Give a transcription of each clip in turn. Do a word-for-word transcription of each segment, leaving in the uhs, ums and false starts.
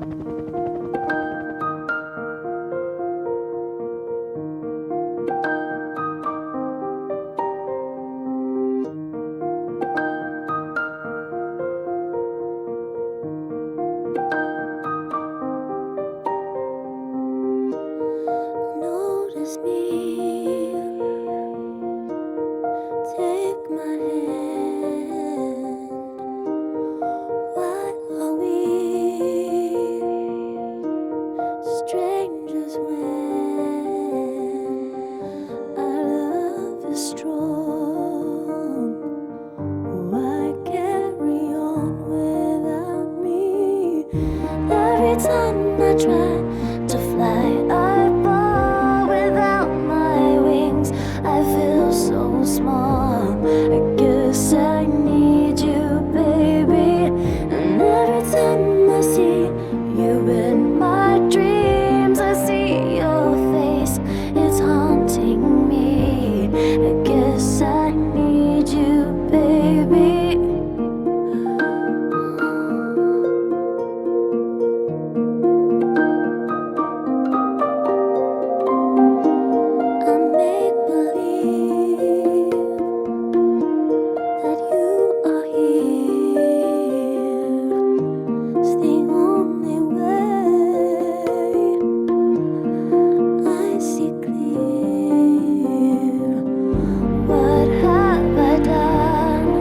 Notice me, take my hand. Why are we strangers when our love is strong? Why carry on without me? Every time I try to fly, I fall without my wings. I feel so small. I guess I need you, baby. And every time I see you in my dreams, I see your face. It's haunting me. I guess I need you, baby. I make believe that you are here. It's the only way I see clear. What have I done?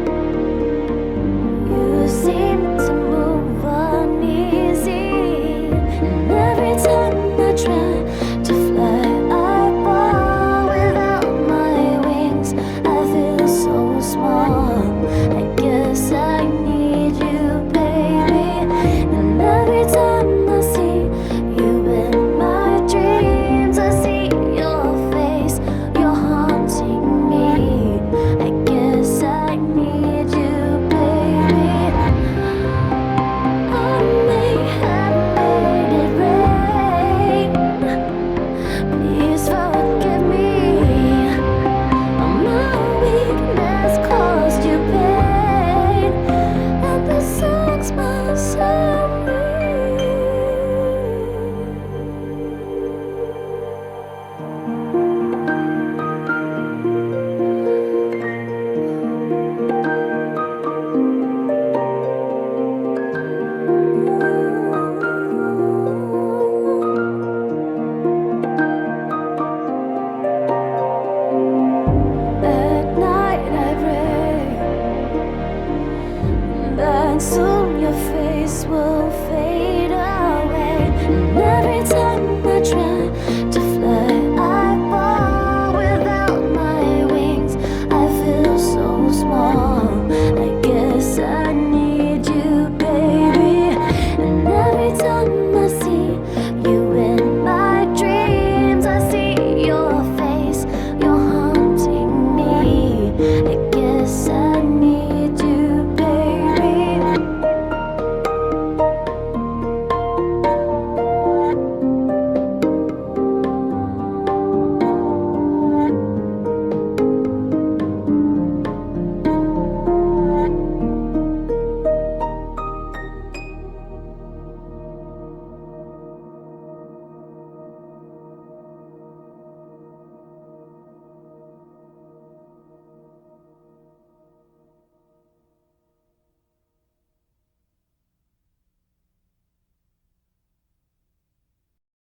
You seem to move uneasy, and every time I try to fly, I fall without my wings. I feel so small.